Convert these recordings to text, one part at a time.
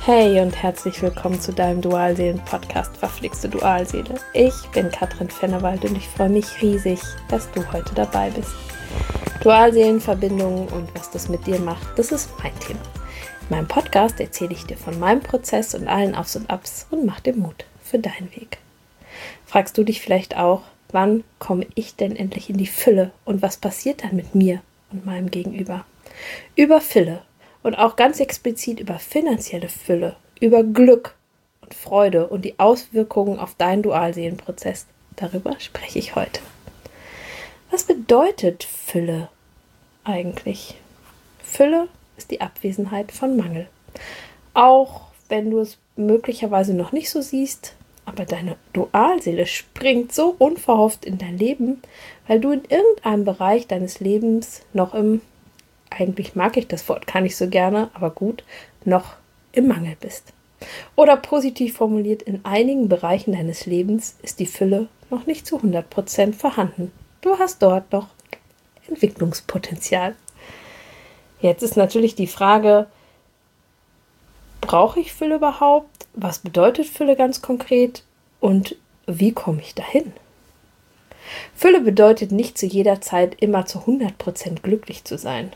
Hey und herzlich willkommen zu deinem Dualseelen-Podcast Verflixte Dualseele. Ich bin Katrin Fennewald und ich freue mich riesig, dass du heute dabei bist. Dualseelenverbindungen und was das mit dir macht, das ist mein Thema. In meinem Podcast erzähle ich dir von meinem Prozess und allen Aufs und Abs und mach dir Mut für deinen Weg. Fragst du dich vielleicht auch, wann komme ich denn endlich in die Fülle und was passiert dann mit mir und meinem Gegenüber? Über Fülle. Und auch ganz explizit über finanzielle Fülle, über Glück und Freude und die Auswirkungen auf deinen Dualseelenprozess. Darüber spreche ich heute. Was bedeutet Fülle eigentlich? Fülle ist die Abwesenheit von Mangel. Auch wenn du es möglicherweise noch nicht so siehst, aber deine Dualseele springt so unverhofft in dein Leben, weil du in irgendeinem Bereich deines Lebens noch eigentlich mag ich das Wort gar nicht so gerne, aber gut, noch im Mangel bist. Oder positiv formuliert, in einigen Bereichen deines Lebens ist die Fülle noch nicht zu 100% vorhanden. Du hast dort noch Entwicklungspotenzial. Jetzt ist natürlich die Frage, brauche ich Fülle überhaupt? Was bedeutet Fülle ganz konkret? Und wie komme ich dahin? Fülle bedeutet nicht zu jeder Zeit immer zu 100% glücklich zu sein.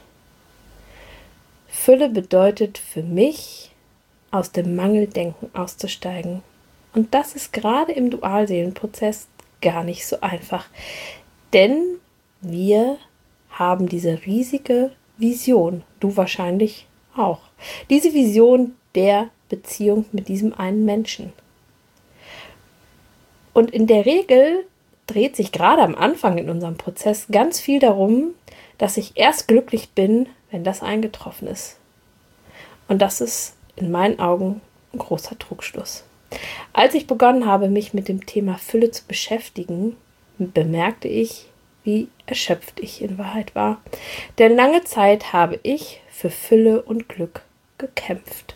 Fülle bedeutet für mich, aus dem Mangeldenken auszusteigen. Und das ist gerade im Dualseelenprozess gar nicht so einfach. Denn wir haben diese riesige Vision, du wahrscheinlich auch. Diese Vision der Beziehung mit diesem einen Menschen. Und in der Regel dreht sich gerade am Anfang in unserem Prozess ganz viel darum, dass ich erst glücklich bin, wenn das eingetroffen ist. Und das ist in meinen Augen ein großer Trugschluss. Als ich begonnen habe, mich mit dem Thema Fülle zu beschäftigen, bemerkte ich, wie erschöpft ich in Wahrheit war. Denn lange Zeit habe ich für Fülle und Glück gekämpft.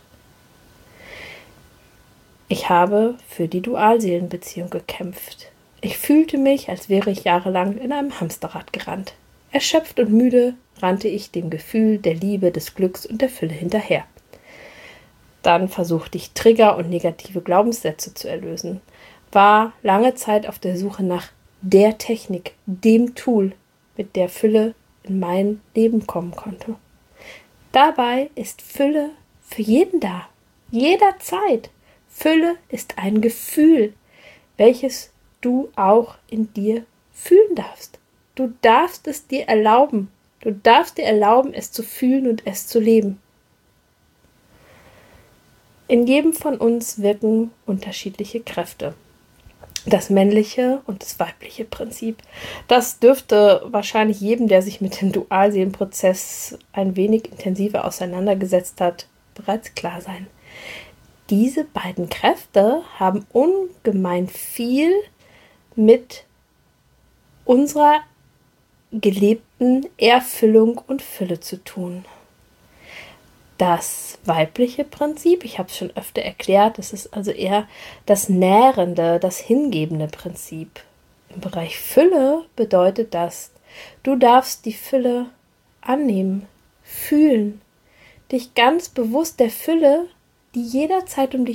Ich habe für die Dualseelenbeziehung gekämpft. Ich fühlte mich, als wäre ich jahrelang in einem Hamsterrad gerannt. Erschöpft und müde rannte ich dem Gefühl der Liebe, des Glücks und der Fülle hinterher. Dann versuchte ich Trigger und negative Glaubenssätze zu erlösen, war lange Zeit auf der Suche nach der Technik, dem Tool, mit der Fülle in mein Leben kommen konnte. Dabei ist Fülle für jeden da, jederzeit. Fülle ist ein Gefühl, welches du auch in dir fühlen darfst. Du darfst es dir erlauben. Du darfst dir erlauben, es zu fühlen und es zu leben. In jedem von uns wirken unterschiedliche Kräfte. Das männliche und das weibliche Prinzip. Das dürfte wahrscheinlich jedem, der sich mit dem Dualseelenprozess ein wenig intensiver auseinandergesetzt hat, bereits klar sein. Diese beiden Kräfte haben ungemein viel mit unserer gelebten Erfüllung und Fülle zu tun. Das weibliche Prinzip, ich habe es schon öfter erklärt, das ist also eher das nährende, das hingebende Prinzip. Im Bereich Fülle bedeutet das, du darfst die Fülle annehmen, fühlen, dich ganz bewusst der Fülle, die jederzeit um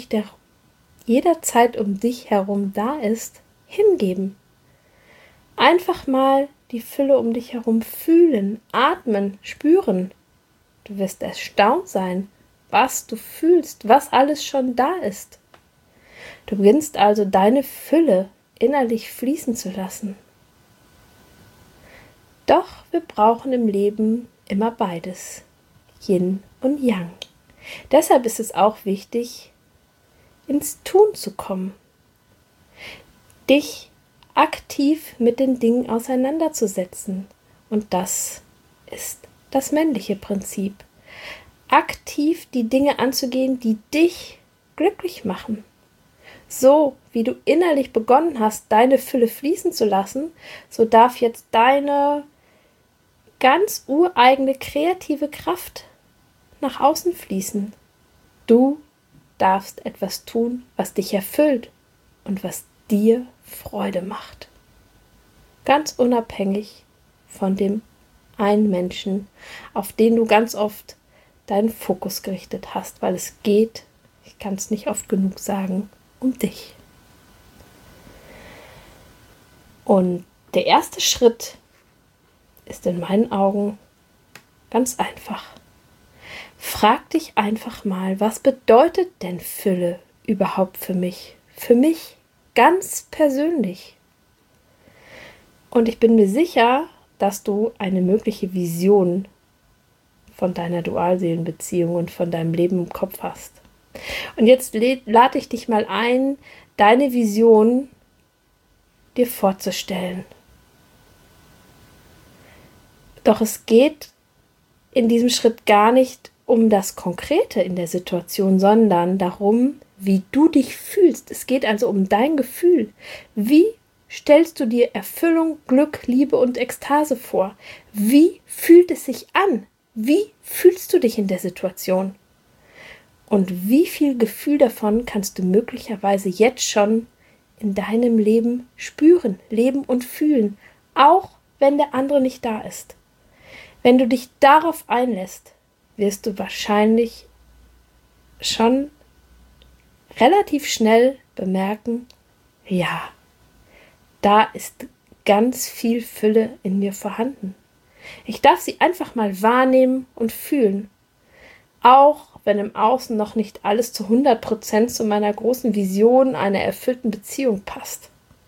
dich herum da ist, hingeben. Einfach mal die Fülle um dich herum fühlen, atmen, spüren. Du wirst erstaunt sein, was du fühlst, was alles schon da ist. Du beginnst also deine Fülle innerlich fließen zu lassen. Doch wir brauchen im Leben immer beides, Yin und Yang. Deshalb ist es auch wichtig, ins Tun zu kommen, dich aktiv mit den Dingen auseinanderzusetzen. Und das ist das männliche Prinzip. Aktiv die Dinge anzugehen, die dich glücklich machen. So wie du innerlich begonnen hast, deine Fülle fließen zu lassen, so darf jetzt deine ganz ureigene kreative Kraft nach außen fließen. Du darfst etwas tun, was dich erfüllt und was dir Freude macht. Ganz unabhängig von dem einen Menschen, auf den du ganz oft deinen Fokus gerichtet hast, weil es geht ich kann es nicht oft genug sagen, um dich. Und der erste Schritt ist in meinen Augen ganz einfach. Frag dich einfach mal, was bedeutet denn Fülle überhaupt für mich? Für mich ganz persönlich. Und ich bin mir sicher, dass du eine mögliche Vision von deiner Dualseelenbeziehung und von deinem Leben im Kopf hast. Und jetzt lade ich dich mal ein, deine Vision dir vorzustellen. Doch es geht in diesem Schritt gar nicht um das Konkrete in der Situation, sondern darum, wie du dich fühlst. Es geht also um dein Gefühl. Wie stellst du dir Erfüllung, Glück, Liebe und Ekstase vor? Wie fühlt es sich an? Wie fühlst du dich in der Situation? Und wie viel Gefühl davon kannst du möglicherweise jetzt schon in deinem Leben spüren, leben und fühlen, auch wenn der andere nicht da ist? Wenn du dich darauf einlässt, wirst du wahrscheinlich schon relativ schnell bemerken, ja, da ist ganz viel Fülle in mir vorhanden. Ich darf sie einfach mal wahrnehmen und fühlen, auch wenn im Außen noch nicht alles zu 100% zu meiner großen Vision einer erfüllten Beziehung passt.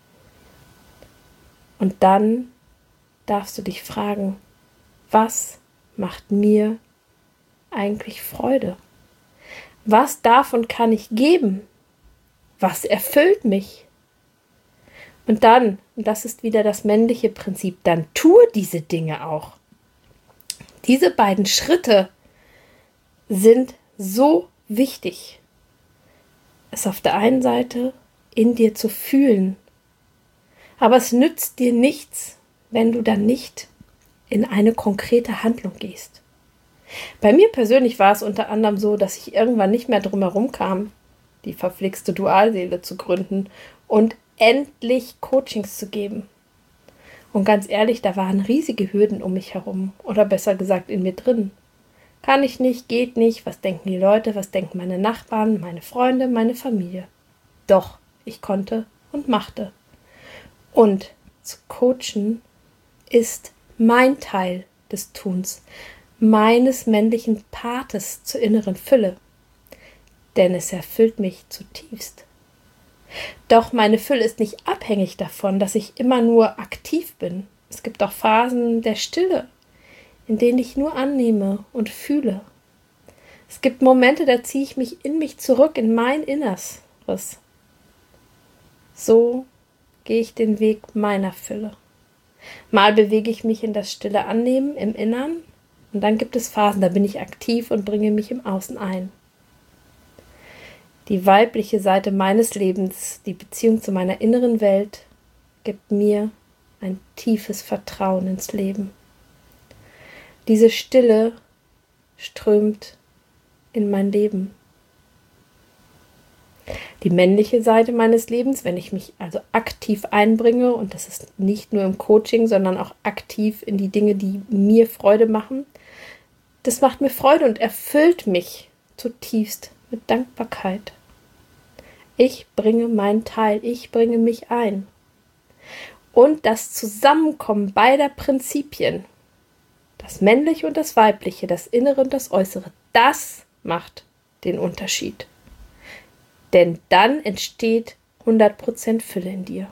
Und dann darfst du dich fragen, was macht mir eigentlich Freude? Was darf und kann ich geben? Was erfüllt mich? Und dann, und das ist wieder das männliche Prinzip, dann tue diese Dinge auch. Diese beiden Schritte sind so wichtig, es auf der einen Seite in dir zu fühlen, aber es nützt dir nichts, wenn du dann nicht in eine konkrete Handlung gehst. Bei mir persönlich war es unter anderem so, dass ich irgendwann nicht mehr drum herum kam, die verflixte Dualseele zu gründen und endlich Coachings zu geben. Und ganz ehrlich, da waren riesige Hürden um mich herum, oder besser gesagt in mir drin. Kann ich nicht, geht nicht, was denken die Leute, was denken meine Nachbarn, meine Freunde, meine Familie. Doch, ich konnte und machte. Und zu coachen ist mein Teil des Tuns, meines männlichen Partes zur inneren Fülle. Denn es erfüllt mich zutiefst. Doch meine Fülle ist nicht abhängig davon, dass ich immer nur aktiv bin. Es gibt auch Phasen der Stille, in denen ich nur annehme und fühle. Es gibt Momente, da ziehe ich mich in mich zurück, in mein Inneres. So gehe ich den Weg meiner Fülle. Mal bewege ich mich in das stille Annehmen im Innern und dann gibt es Phasen, da bin ich aktiv und bringe mich im Außen ein. Die weibliche Seite meines Lebens, die Beziehung zu meiner inneren Welt, gibt mir ein tiefes Vertrauen ins Leben. Diese Stille strömt in mein Leben. Die männliche Seite meines Lebens, wenn ich mich also aktiv einbringe, und das ist nicht nur im Coaching, sondern auch aktiv in die Dinge, die mir Freude machen, das macht mir Freude und erfüllt mich zutiefst mit Dankbarkeit. Ich bringe meinen Teil, ich bringe mich ein. Und das Zusammenkommen beider Prinzipien, das Männliche und das Weibliche, das Innere und das Äußere, das macht den Unterschied. Denn dann entsteht 100% Fülle in dir.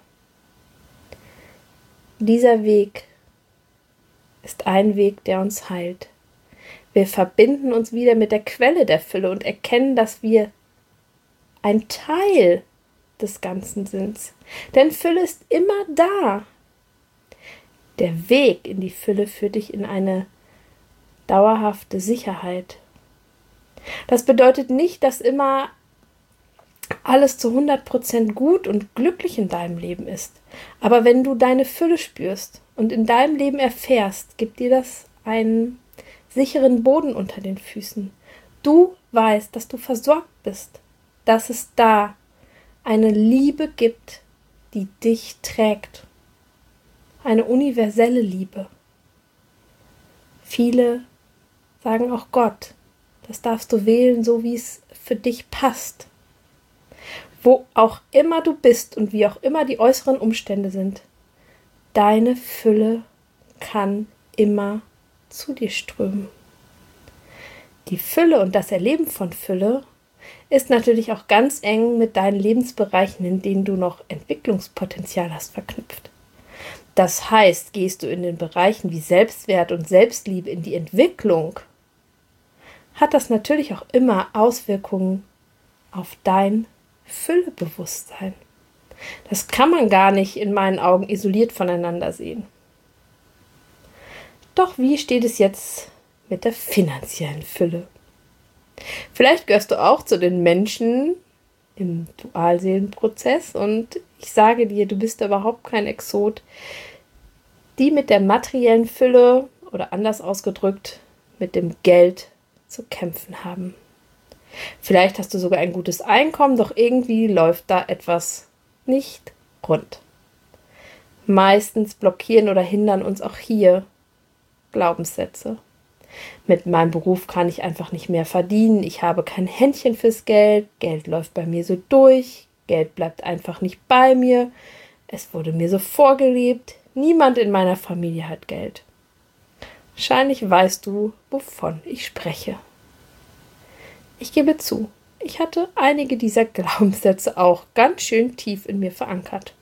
Dieser Weg ist ein Weg, der uns heilt. Wir verbinden uns wieder mit der Quelle der Fülle und erkennen, dass wir ein Teil des Ganzen sind. Denn Fülle ist immer da. Der Weg in die Fülle führt dich in eine dauerhafte Sicherheit. Das bedeutet nicht, dass immer alles zu 100% gut und glücklich in deinem Leben ist. Aber wenn du deine Fülle spürst und in deinem Leben erfährst, gibt dir das einen sicheren Boden unter den Füßen. Du weißt, dass du versorgt bist, dass es da eine Liebe gibt, die dich trägt. Eine universelle Liebe. Viele sagen auch Gott. Das darfst du wählen, so wie es für dich passt. Wo auch immer du bist und wie auch immer die äußeren Umstände sind, deine Fülle kann immer zu dir strömen. Die Fülle und das Erleben von Fülle ist natürlich auch ganz eng mit deinen Lebensbereichen, in denen du noch Entwicklungspotenzial hast, verknüpft. Das heißt, gehst du in den Bereichen wie Selbstwert und Selbstliebe in die Entwicklung, hat das natürlich auch immer Auswirkungen auf dein Füllebewusstsein. Das kann man gar nicht in meinen Augen isoliert voneinander sehen. Doch wie steht es jetzt mit der finanziellen Fülle? Vielleicht gehörst du auch zu den Menschen im Dualseelenprozess und ich sage dir, du bist überhaupt kein Exot, die mit der materiellen Fülle oder anders ausgedrückt mit dem Geld zu kämpfen haben. Vielleicht hast du sogar ein gutes Einkommen, doch irgendwie läuft da etwas nicht rund. Meistens blockieren oder hindern uns auch hier Glaubenssätze. Mit meinem Beruf kann ich einfach nicht mehr verdienen, ich habe kein Händchen fürs Geld, Geld läuft bei mir so durch, Geld bleibt einfach nicht bei mir, es wurde mir so vorgelebt, niemand in meiner Familie hat Geld. Wahrscheinlich weißt du, wovon ich spreche. Ich gebe zu, ich hatte einige dieser Glaubenssätze auch ganz schön tief in mir verankert.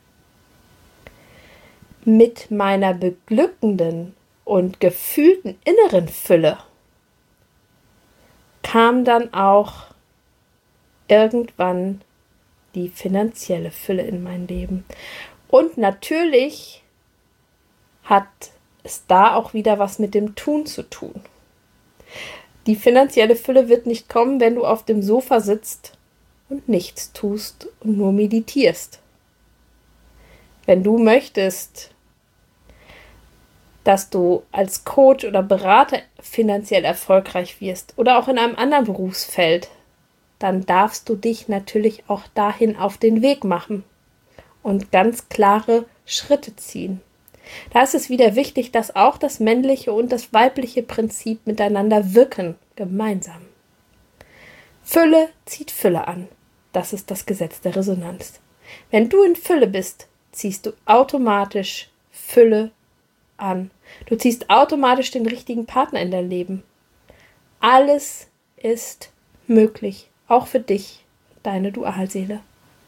Mit meiner beglückenden und gefühlten inneren Fülle kam dann auch irgendwann die finanzielle Fülle in mein Leben. Und natürlich hat es da auch wieder was mit dem Tun zu tun. Die finanzielle Fülle wird nicht kommen, wenn du auf dem Sofa sitzt und nichts tust und nur meditierst. Wenn du möchtest, dass du als Coach oder Berater finanziell erfolgreich wirst oder auch in einem anderen Berufsfeld, dann darfst du dich natürlich auch dahin auf den Weg machen und ganz klare Schritte ziehen. Da ist es wieder wichtig, dass auch das männliche und das weibliche Prinzip miteinander wirken, gemeinsam. Fülle zieht Fülle an. Das ist das Gesetz der Resonanz. Wenn du in Fülle bist, ziehst du automatisch Fülle an. Du ziehst automatisch den richtigen Partner in dein Leben. Alles ist möglich, auch für dich, deine Dualseele.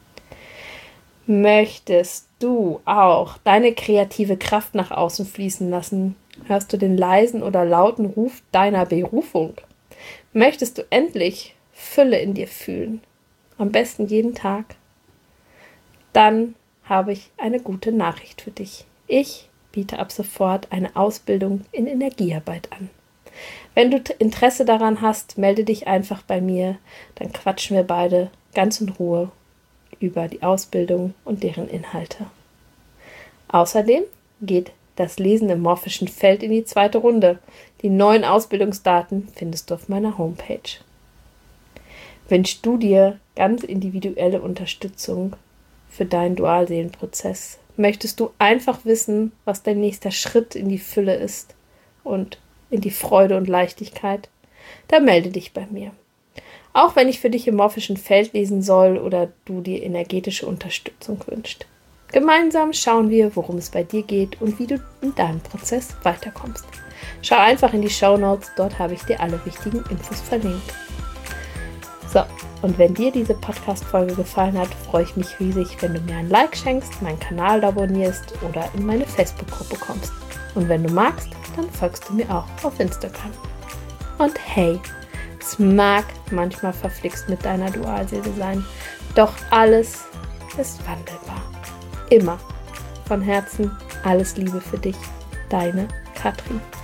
Möchtest du auch deine kreative Kraft nach außen fließen lassen? Hörst du den leisen oder lauten Ruf deiner Berufung? Möchtest du endlich Fülle in dir fühlen? Am besten jeden Tag? Dann habe ich eine gute Nachricht für dich. Ich biete ab sofort eine Ausbildung in Energiearbeit an. Wenn du Interesse daran hast, melde dich einfach bei mir, dann quatschen wir beide ganz in Ruhe über die Ausbildung und deren Inhalte. Außerdem geht das Lesen im morphischen Feld in die zweite Runde. Die neuen Ausbildungsdaten findest du auf meiner Homepage. Wünschst du dir ganz individuelle Unterstützung für deinen Dualseelenprozess? Möchtest du einfach wissen, was dein nächster Schritt in die Fülle ist und in die Freude und Leichtigkeit? Dann melde dich bei mir. Auch wenn ich für dich im morphischen Feld lesen soll oder du dir energetische Unterstützung wünschst. Gemeinsam schauen wir, worum es bei dir geht und wie du in deinem Prozess weiterkommst. Schau einfach in die Shownotes, dort habe ich dir alle wichtigen Infos verlinkt. So, und wenn dir diese Podcast-Folge gefallen hat, freue ich mich riesig, wenn du mir ein Like schenkst, meinen Kanal abonnierst oder in meine Facebook-Gruppe kommst. Und wenn du magst, dann folgst du mir auch auf Instagram. Und hey, es mag manchmal verflixt mit deiner Dualseele sein, doch alles ist wandelbar. Immer. Von Herzen alles Liebe für dich, deine Katrin.